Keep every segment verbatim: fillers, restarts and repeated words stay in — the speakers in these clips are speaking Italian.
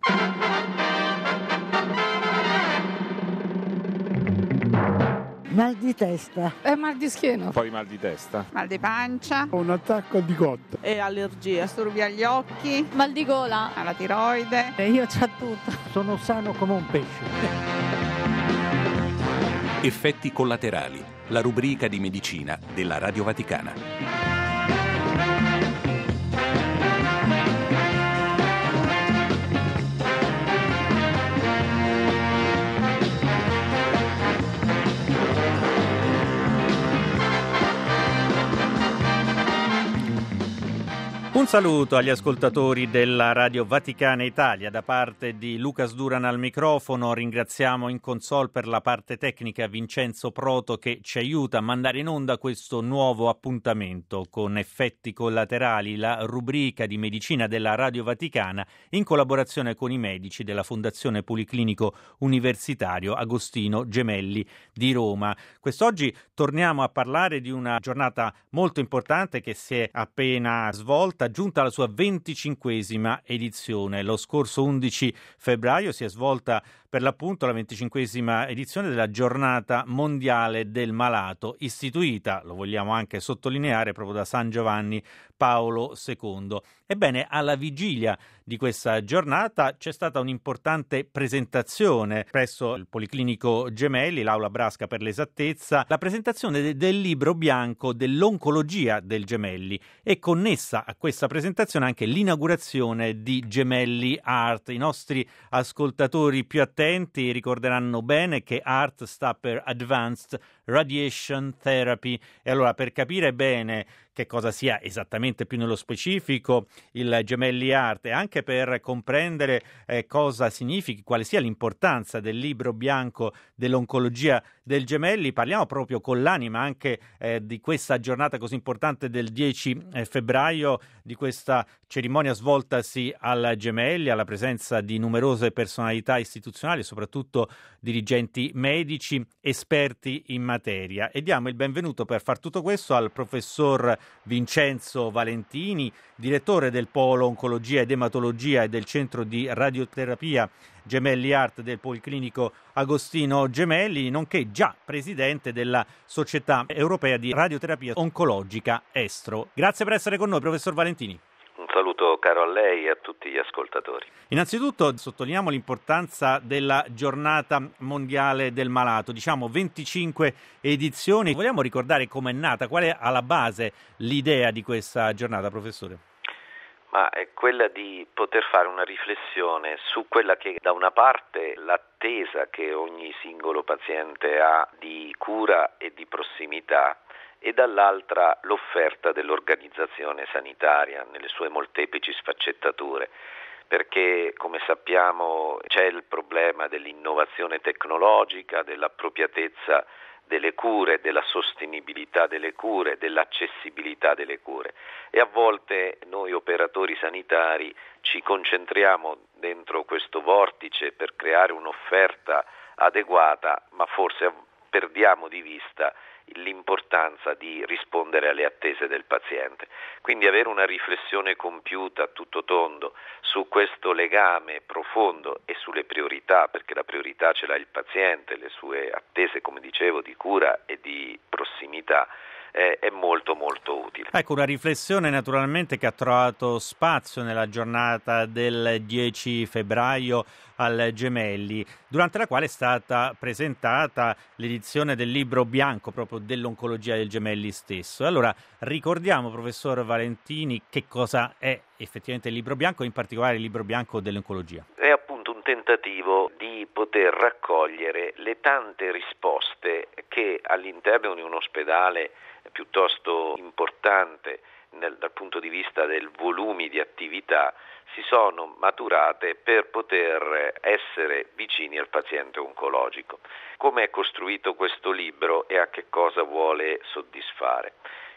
Mal di testa. E mal di schiena. Poi mal di testa. Mal di pancia. Un attacco di cotta. E allergie. Disturbi agli occhi. Mal di gola. Alla tiroide. E io c'ho tutto. Sono sano come un pesce. Effetti collaterali. La rubrica di medicina della Radio Vaticana. Un saluto agli ascoltatori della Radio Vaticana Italia da parte di Lucas Duran al microfono. Ringraziamo in console per la parte tecnica Vincenzo Proto che ci aiuta a mandare in onda questo nuovo appuntamento con Effetti collaterali, la rubrica di medicina della Radio Vaticana in collaborazione con i medici della Fondazione Policlinico Universitario Agostino Gemelli di Roma. Quest'oggi torniamo a parlare di una giornata molto importante che si è appena svolta, giunta alla sua venticinquesima edizione. Lo scorso undici febbraio si è svolta per l'appunto la venticinquesima edizione della Giornata Mondiale del Malato, istituita, lo vogliamo anche sottolineare, proprio da San Giovanni Paolo secondo. Ebbene, alla vigilia di questa giornata c'è stata un'importante presentazione presso il Policlinico Gemelli, l'Aula Brasca per l'esattezza, la presentazione de- del libro bianco dell'oncologia del Gemelli e connessa a questa presentazione anche l'inaugurazione di Gemelli Heart. I nostri ascoltatori più attenti ricorderanno bene che Heart sta per Advanced Radiation Therapy e allora per capire bene che cosa sia esattamente più nello specifico il Gemelli Heart e anche per comprendere eh, cosa significhi, quale sia l'importanza del libro bianco dell'oncologia del Gemelli, parliamo proprio con l'anima anche eh, di questa giornata così importante del dieci febbraio, di questa cerimonia svoltasi al Gemelli, alla presenza di numerose personalità istituzionali, soprattutto dirigenti medici, esperti in materia. E diamo il benvenuto per far tutto questo al professor Vincenzo Valentini, direttore del Polo Oncologia ed Ematologia e del Centro di Radioterapia Gemelli Heart del Policlinico Agostino Gemelli, nonché già presidente della Società Europea di Radioterapia Oncologica Estro. Grazie per essere con noi, professor Valentini. Un saluto caro a lei e a tutti gli ascoltatori. Innanzitutto sottolineiamo l'importanza della Giornata Mondiale del Malato, diciamo venticinque edizioni. Vogliamo ricordare com'è nata, qual è alla base l'idea di questa giornata, professore? Ma è quella di poter fare una riflessione su quella che da una parte l'attesa che ogni singolo paziente ha di cura e di prossimità e dall'altra l'offerta dell'organizzazione sanitaria nelle sue molteplici sfaccettature, perché come sappiamo c'è il problema dell'innovazione tecnologica, dell'appropriatezza delle cure, della sostenibilità delle cure, dell'accessibilità delle cure e a volte noi operatori sanitari ci concentriamo dentro questo vortice per creare un'offerta adeguata, ma forse perdiamo di vista l'importanza di rispondere alle attese del paziente. Quindi avere una riflessione compiuta a tutto tondo su questo legame profondo e sulle priorità, perché la priorità ce l'ha il paziente, le sue attese, come dicevo, di cura e di prossimità, eh, è molto molto utile. Ecco, una riflessione naturalmente che ha trovato spazio nella giornata del dieci febbraio al Gemelli, durante la quale è stata presentata l'edizione del libro bianco proprio dell'oncologia del Gemelli stesso. Allora ricordiamo, professor Valentini, che cosa è effettivamente il libro bianco, in particolare il libro bianco dell'oncologia. È appunto un tentativo di poter raccogliere le tante risposte che all'interno di un ospedale piuttosto importante nel, dal punto di vista del volumi di attività si sono maturate per poter essere vicini al paziente oncologico. Come è costruito questo libro e a che cosa vuole soddisfare?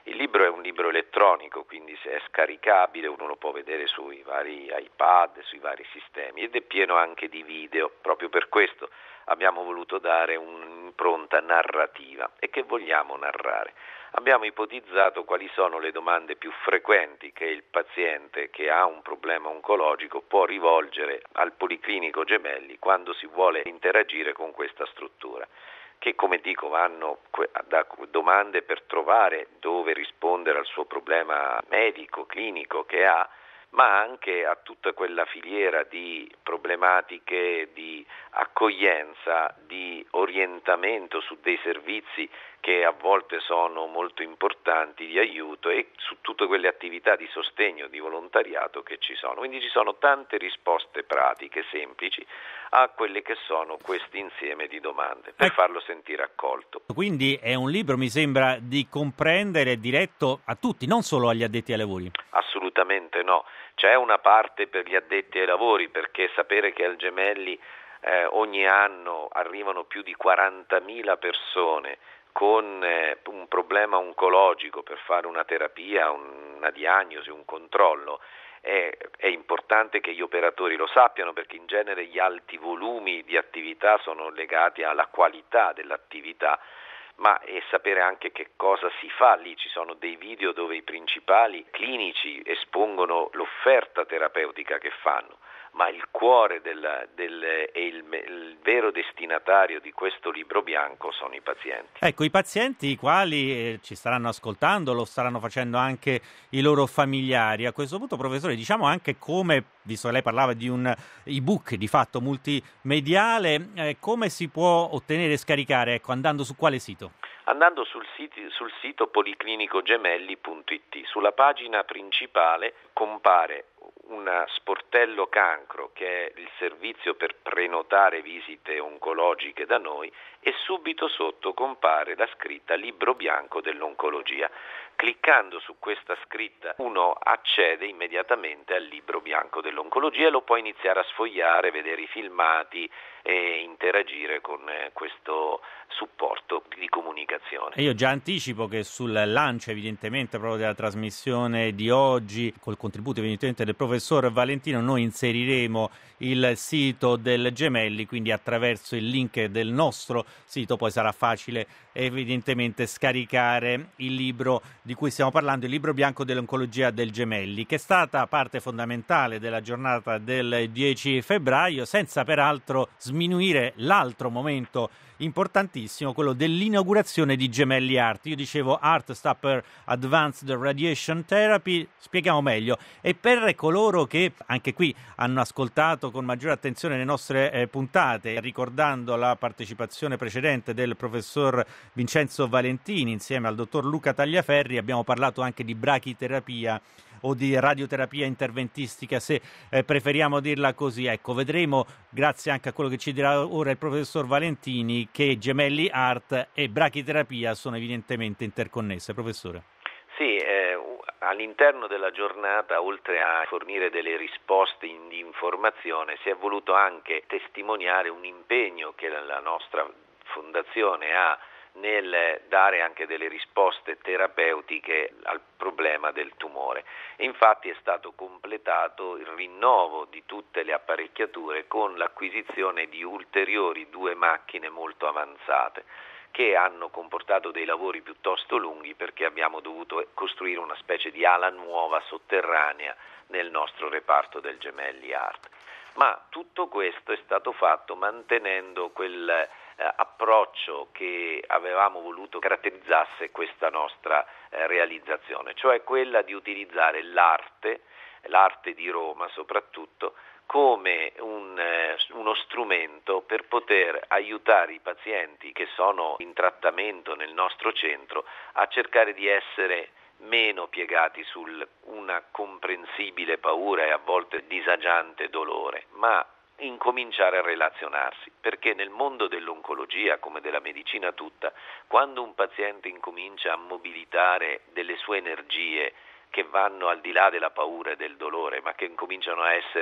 Il libro è un libro elettronico, quindi se è scaricabile, uno lo può vedere sui vari iPad, sui vari sistemi, ed è pieno anche di video. Proprio per questo abbiamo voluto dare un'impronta narrativa. E che vogliamo narrare? Abbiamo ipotizzato quali sono le domande più frequenti che il paziente che ha un problema oncologico può rivolgere al Policlinico Gemelli quando si vuole interagire con questa struttura, che, come dico, vanno da domande per trovare dove rispondere al suo problema medico, clinico che ha, ma anche a tutta quella filiera di problematiche di accoglienza, di orientamento su dei servizi che a volte sono molto importanti, di aiuto, e su tutte quelle attività di sostegno, di volontariato che ci sono. Quindi ci sono tante risposte pratiche, semplici, a quelle che sono questi insieme di domande, per farlo sentire accolto. Quindi è un libro, mi sembra, di comprendere, diretto a tutti, non solo agli addetti ai lavori. Assolutamente no. C'è una parte per gli addetti ai lavori, perché sapere che al Gemelli eh, ogni anno arrivano più di quarantamila persone con eh, un problema oncologico per fare una terapia, una diagnosi, un controllo, è, è importante che gli operatori lo sappiano, perché in genere gli alti volumi di attività sono legati alla qualità dell'attività, ma e sapere anche che cosa si fa lì. Ci sono dei video dove i principali clinici espongono l'offerta terapeutica che fanno, ma il cuore del, del, e il, il vero destinatario di questo libro bianco sono i pazienti. Ecco, i pazienti i quali eh, ci staranno ascoltando, lo staranno facendo anche i loro familiari. A questo punto, professore, diciamo anche come, visto che lei parlava di un ebook di fatto multimediale, eh, come si può ottenere e scaricare, ecco, andando su quale sito? Andando sul sito, sul sito policlinicogemelli punto it, sulla pagina principale compare un sportello cancro, che è il servizio per prenotare visite oncologiche da noi, e subito sotto compare la scritta Libro bianco dell'oncologia. Cliccando su questa scritta uno accede immediatamente al Libro bianco dell'oncologia e lo può iniziare a sfogliare, vedere i filmati e interagire con questo supporto di comunicazione. E io già anticipo che sul lancio, evidentemente, proprio della trasmissione di oggi, col contributo evidentemente del professor Valentino, noi inseriremo il sito del Gemelli, quindi attraverso il link del nostro sito poi sarà facile evidentemente scaricare il libro di cui stiamo parlando, il Libro bianco dell'oncologia del Gemelli, che è stata parte fondamentale della giornata del dieci febbraio, senza peraltro sminuire l'altro momento importantissimo, quello dell'inaugurazione di Gemelli Art. Io dicevo Art sta per Advanced Radiation Therapy, spieghiamo meglio. E per coloro che anche qui hanno ascoltato con maggiore attenzione le nostre eh, puntate, ricordando la partecipazione precedente del professor Vincenzo Valentini insieme al dottor Luca Tagliaferri, abbiamo parlato anche di brachiterapia o di radioterapia interventistica, se eh, preferiamo dirla così. Ecco, vedremo, grazie anche a quello che ci dirà ora il professor Valentini, che Gemelli Art e brachiterapia sono evidentemente interconnesse. Professore. Sì, eh, all'interno della giornata, oltre a fornire delle risposte in, di informazione, si è voluto anche testimoniare un impegno che la nostra fondazione ha nel dare anche delle risposte terapeutiche al problema del tumore. Infatti è stato completato il rinnovo di tutte le apparecchiature con l'acquisizione di ulteriori due macchine molto avanzate, che hanno comportato dei lavori piuttosto lunghi, perché abbiamo dovuto costruire una specie di ala nuova sotterranea nel nostro reparto del Gemelli Art. Ma tutto questo è stato fatto mantenendo quel eh, approccio che avevamo voluto caratterizzasse questa nostra eh, realizzazione, cioè quella di utilizzare l'arte, l'arte di Roma soprattutto, come un, eh, uno strumento per poter aiutare i pazienti che sono in trattamento nel nostro centro a cercare di essere meno piegati su una comprensibile paura e a volte disagiante dolore, ma incominciare a relazionarsi, perché nel mondo dell'oncologia, come della medicina tutta, quando un paziente incomincia a mobilitare delle sue energie che vanno al di là della paura e del dolore, ma che incominciano a essere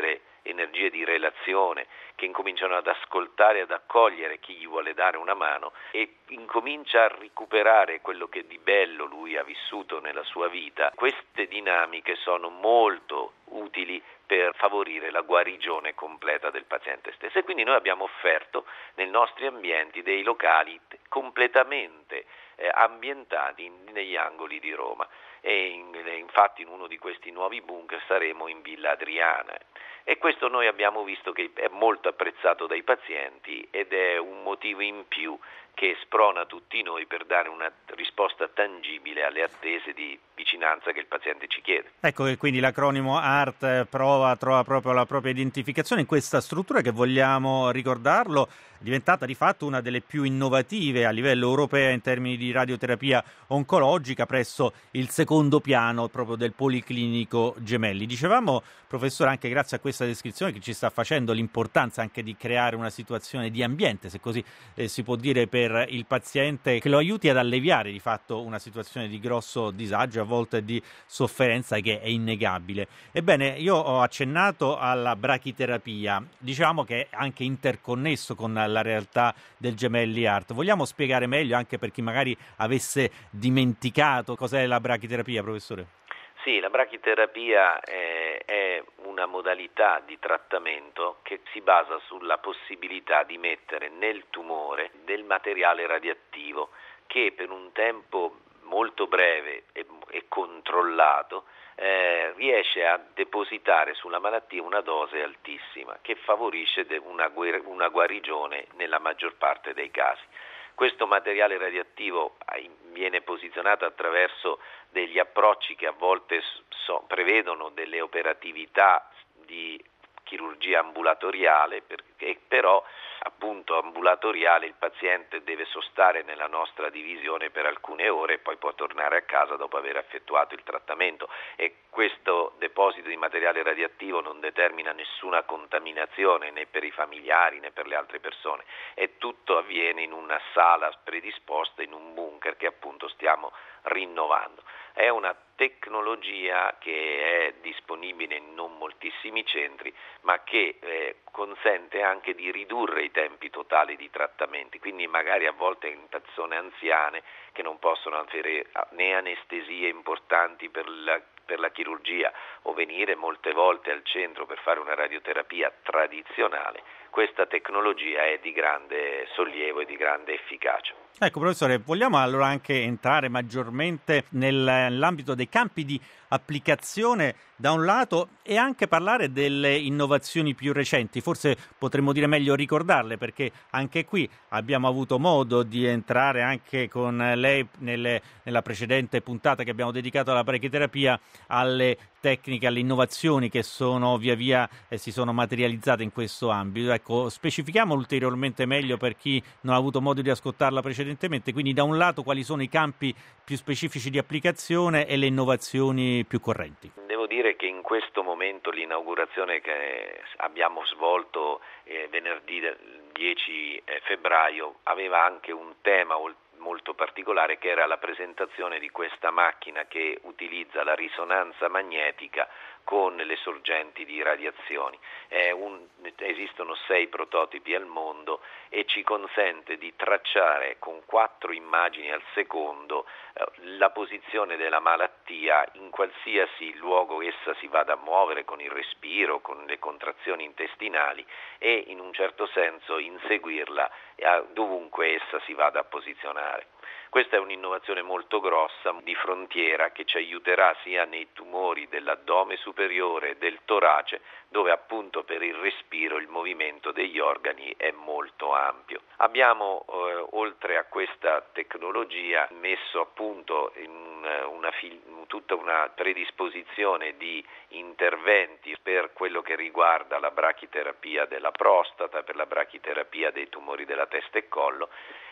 energie di relazione, che incominciano ad ascoltare e ad accogliere chi gli vuole dare una mano e incomincia a recuperare quello che di bello lui ha vissuto nella sua vita. Queste dinamiche sono molto utili per favorire la guarigione completa del paziente stesso, e quindi noi abbiamo offerto nei nostri ambienti dei locali completamente eh, ambientati in, negli angoli di Roma, e in, infatti in uno di questi nuovi bunker saremo in Villa Adriana, e questo noi abbiamo visto che è molto apprezzato dai pazienti ed è un motivo in più che sprona tutti noi per dare una risposta tangibile alle attese di vicinanza che il paziente ci chiede. Ecco che quindi l'acronimo A R T prova, trova proprio la propria identificazione in questa struttura che, vogliamo ricordarlo, è diventata di fatto una delle più innovative a livello europeo in termini di radioterapia oncologica presso il secondo piano proprio del Policlinico Gemelli. Dicevamo, professore, anche grazie a questa descrizione che ci sta facendo, l'importanza anche di creare una situazione di ambiente, se così eh, si può dire, per il paziente, che lo aiuti ad alleviare di fatto una situazione di grosso disagio, a volte di sofferenza, che è innegabile. Ebbene, io ho accennato alla brachiterapia, diciamo che è anche interconnesso con la realtà del Gemelli Heart. Vogliamo spiegare meglio, anche per chi magari avesse dimenticato, cos'è la brachiterapia, professore? Sì, la brachiterapia è, è una modalità di trattamento che si basa sulla possibilità di mettere nel tumore del materiale radioattivo che per un tempo molto breve e, e controllato eh, riesce a depositare sulla malattia una dose altissima che favorisce una, guer- una guarigione nella maggior parte dei casi. Questo materiale radioattivo viene posizionato attraverso degli approcci che a volte so, prevedono delle operatività di chirurgia ambulatoriale, perché però appunto ambulatoriale il paziente deve sostare nella nostra divisione per alcune ore e poi può tornare a casa dopo aver effettuato il trattamento, e questo deposito di materiale radioattivo non determina nessuna contaminazione né per i familiari né per le altre persone, e tutto avviene in una sala predisposta in un bunker che appunto stiamo rinnovando. È una tecnologia che è disponibile in non moltissimi centri, ma che eh, consente anche di ridurre i tempi totali di trattamenti, quindi magari a volte in persone anziane che non possono avere né anestesie importanti per la, per la chirurgia o venire molte volte al centro per fare una radioterapia tradizionale, questa tecnologia è di grande sollievo e di grande efficacia. Ecco, professore, vogliamo allora anche entrare maggiormente nell'ambito dei campi di applicazione da un lato e anche parlare delle innovazioni più recenti, forse potremmo dire meglio ricordarle, perché anche qui abbiamo avuto modo di entrare anche con lei nelle, nella precedente puntata che abbiamo dedicato alla brachiterapia, alle tecniche, alle innovazioni che sono via via eh, si sono materializzate in questo ambito. Ecco, specifichiamo ulteriormente meglio per chi non ha avuto modo di ascoltarla precedentemente, quindi da un lato quali sono i campi più specifici di applicazione e le innovazioni più correnti. Devo dire che in questo momento l'inaugurazione che abbiamo svolto eh, venerdì dieci febbraio aveva anche un tema molto particolare, che era la presentazione di questa macchina che utilizza la risonanza magnetica con le sorgenti di radiazioni. È un, esistono sei prototipi al mondo e ci consente di tracciare con quattro immagini al secondo eh, la posizione della malattia in qualsiasi luogo essa si vada a muovere, con il respiro, con le contrazioni intestinali, e in un certo senso inseguirla eh, dovunque essa si vada a posizionare. Questa è un'innovazione molto grossa, di frontiera, che ci aiuterà sia nei tumori dell'addome superiore e del torace, dove appunto per il respiro il movimento degli organi è molto ampio. Abbiamo eh, oltre a questa tecnologia messo a punto in una, una tutta una predisposizione di interventi per quello che riguarda la brachiterapia della prostata, per la brachiterapia dei tumori della testa e collo,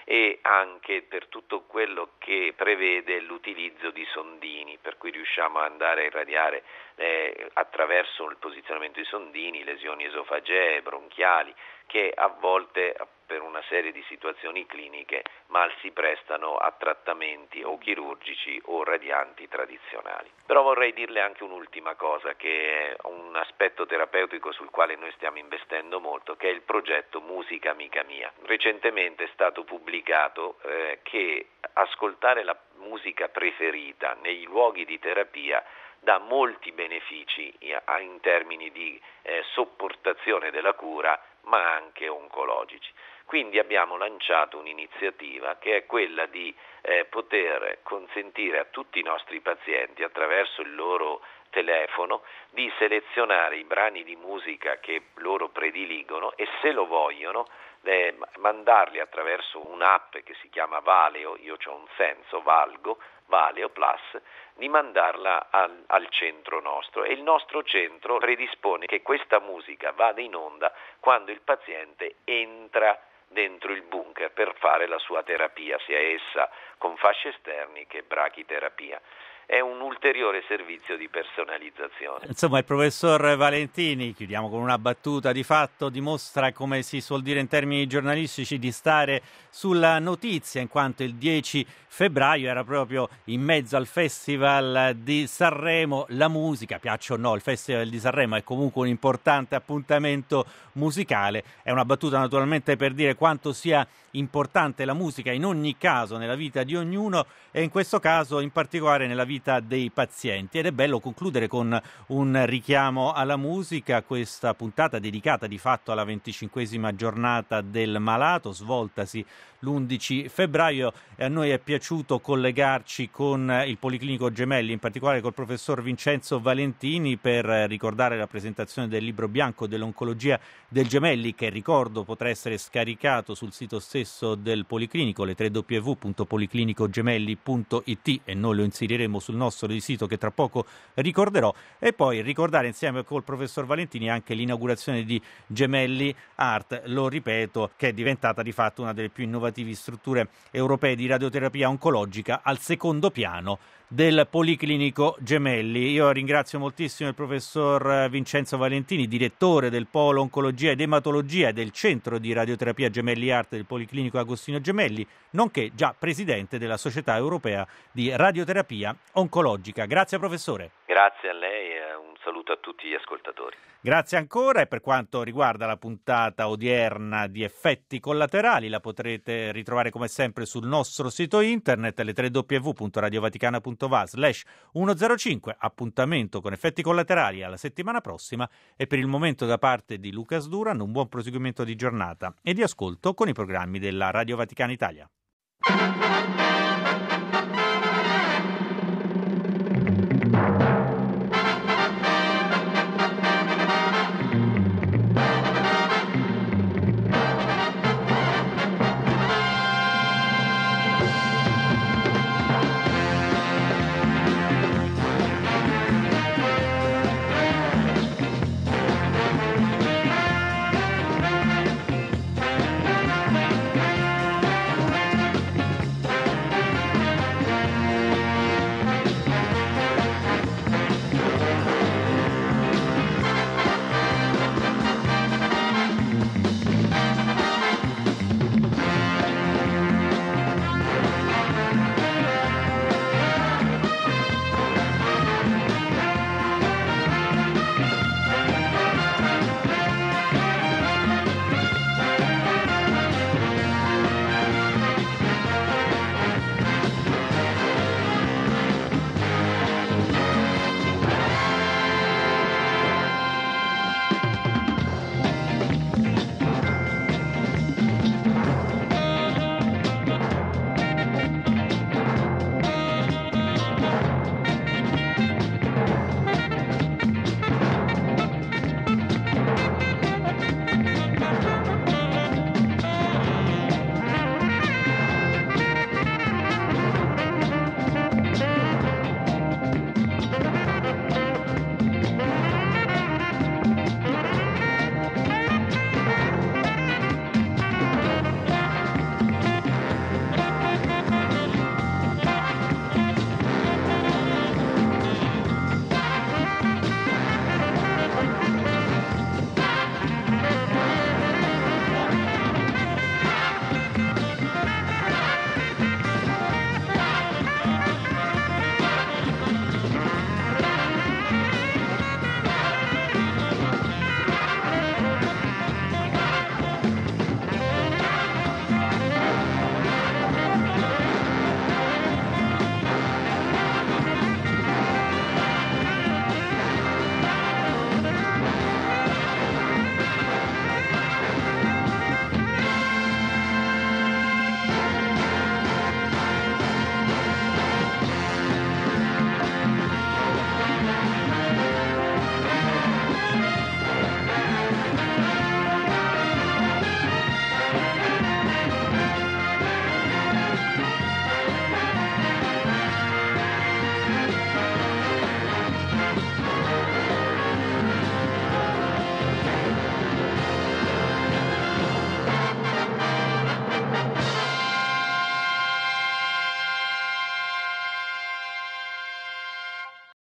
e anche per tutto quello che prevede l'utilizzo di sondini, per cui riusciamo ad andare a irradiare eh, attraverso il posizionamento di sondini lesioni esofagee, bronchiali, che a volte per una serie di situazioni cliniche mal si prestano a trattamenti o chirurgici o radianti tradizionali. Però vorrei dirle anche un'ultima cosa, che è un aspetto terapeutico sul quale noi stiamo investendo molto, che è il progetto Musica Amica Mia. Recentemente è stato pubblicato eh, che ascoltare la musica preferita nei luoghi di terapia dà molti benefici in termini di eh, sopportazione della cura, ma anche oncologici. Quindi abbiamo lanciato un'iniziativa che è quella di eh, poter consentire a tutti i nostri pazienti, attraverso il loro telefono, di selezionare i brani di musica che loro prediligono e, se lo vogliono, eh, mandarli attraverso un'app che si chiama Valeo, io ho un senso, Valgo, Valeo Plus, di mandarla al, al centro nostro, e il nostro centro predispone che questa musica vada in onda quando il paziente entra dentro il bunker per fare la sua terapia, sia essa con fasci esterni che brachiterapia. È un ulteriore servizio di personalizzazione. Insomma, il professor Valentini, chiudiamo con una battuta, di fatto dimostra, come si suol dire in termini giornalistici, di stare sulla notizia, in quanto il dieci febbraio era proprio in mezzo al Festival di Sanremo. La musica, piaccia o no, il Festival di Sanremo è comunque un importante appuntamento musicale. È una battuta naturalmente per dire quanto sia importante la musica in ogni caso nella vita di ognuno, e in questo caso in particolare nella vita dei pazienti. Ed è bello concludere con un richiamo alla musica questa puntata dedicata di fatto alla venticinquesima giornata del malato, svoltasi l'undici febbraio, e a noi è piaciuto collegarci con il Policlinico Gemelli, in particolare col professor Vincenzo Valentini, per ricordare la presentazione del libro bianco dell'oncologia del Gemelli, che ricordo potrà essere scaricato sul sito stesso del Policlinico, le w w w punto policlinico gemelli punto i t, e noi lo inseriremo sul nostro sito che tra poco ricorderò, e poi ricordare insieme col professor Valentini anche l'inaugurazione di Gemelli Art, lo ripeto, che è diventata di fatto una delle più innovative strutture europee di radioterapia oncologica al secondo piano del Policlinico Gemelli. Io ringrazio moltissimo il professor Vincenzo Valentini, direttore del Polo Oncologia ed Ematologia e del Centro di Radioterapia Gemelli Art del Policlinico Agostino Gemelli, nonché già presidente della Società Europea di Radioterapia Oncologica. Grazie professore. Grazie a lei e un saluto a tutti gli ascoltatori. Grazie ancora, e per quanto riguarda la puntata odierna di Effetti Collaterali la potrete ritrovare come sempre sul nostro sito internet, le w w w punto radiovaticana punto va slash centocinque. Appuntamento con Effetti Collaterali alla settimana prossima, e per il momento da parte di Lucas Duran un buon proseguimento di giornata e di ascolto con i programmi della Radio Vaticana Italia.